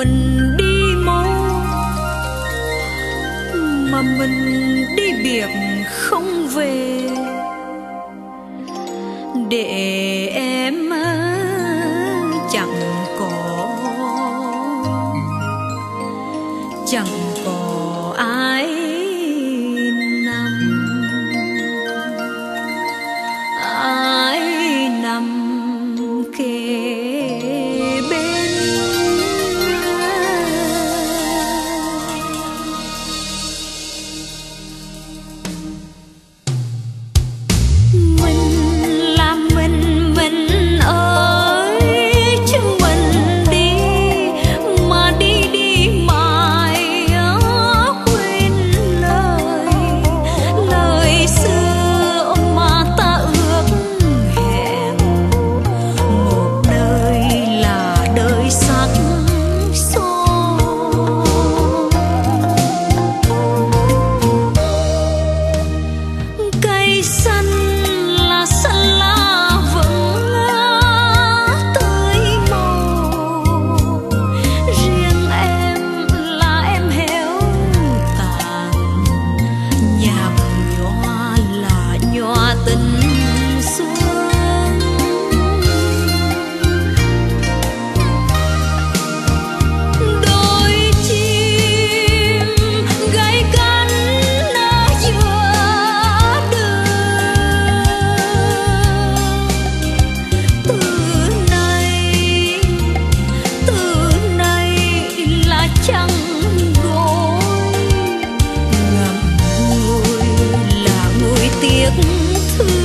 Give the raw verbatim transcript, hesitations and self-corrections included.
mình đi mô mà mình đi biệt không về, để em chẳng có chẳng có ai nằm ai nằm kề bên. Mình là mình mình ơi chứ mình đi mà đi đi mãi quên lời lời xưa mà ta ước hẹn, một đời là đời sắc son. Cây xanh là xanh lá vững tươi màu, riêng em là em héo tàn, nhạc nhòa là nhòa tình xuân. Đôi chim gãy cánh ở giữa đường, từ nay từ nay là chẳng gối, ngậm ngùi là ngùi tiếc thương.